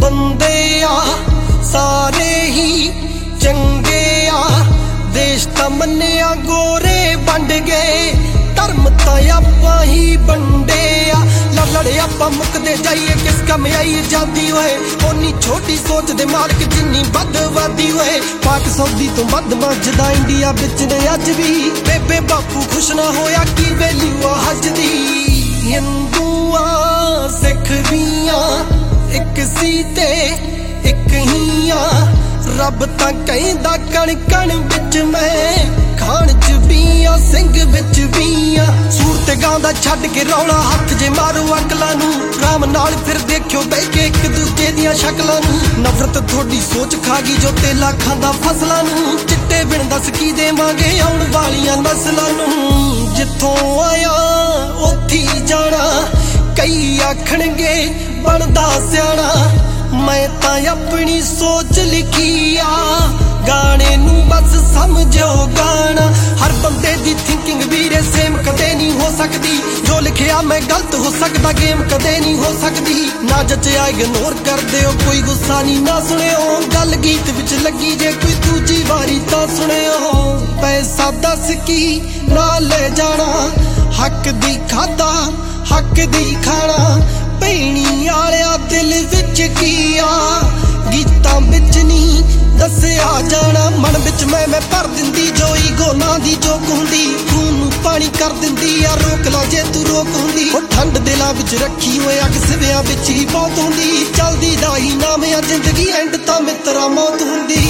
बंदे आ सारे ही चंगे आ, देश तां मन्निया गोरे वंड गए, धर्म तां आपां ही वंडे आ। लड़ लड़े आपां मुकदे जाइए, किस कम आई जांदी होए, ओनी छोटी सोच दे मालक जिन्नी बदवादी होए। पाक सऊदी तो बद मजदा इंडिया बिच ने अज भी, बेबे बापू खुश ना होया की वैल्यू आ हज दी। हिंदू आ सिख भी आ, एक सी ते एक ही आ, रब तां कहंदा कण कण विच मैं, खान च भी आ सिंह विच भी आ। सूर ते गांदा छड्ड के रौला हथ जे मारो अकलां नूं, राम नाल फिर देखियो बह के एक दूजे दियां शक्लां नूं। नफरत थोड़ी सोच खा गई जो तेला खांदा फसलां नूं, चिट्टे बिन दस की देवांगे आउण वालियां नस्लां नूं। जिथों आया उत्थे जाना, कई आखणगे बनदा सियाणा, मैं तां अपनी सोच लिखी आ, गाने नूं बस समझो गाना। हर बंदे दी थिंकिंग वीरे सेम कदे नहीं हो सकदी, जो लिखिया मैं गलत हो सकदा, गेम कदे नहीं हो सकदी। ना जचिया इग्नोर कर दिओ, कोई गुस्सा नहीं ना सुनिओ, गल गीत विच लगी जे कोई दूजी वारी तां सुनिओ। पैसा दस की ना ले जाना, हक दी खादा हक दी खाना, भैणी आलिया दिल विच की आ, गीतां विच नहीं दसिया जाना। मन विच मैं भर दिंदी जो ईगो ना दी जोक हुंदी, खून नूं पानी कर दिंदी आ, रोक ला जे तू रोक हुंदी। ओ ठंड दिलां विच रखी होए अग सिवियां विच ही बहुत हुंदी, चलदी दा ही नाम आ जिंदगी एंड तां मित्रा मौत हुंदी।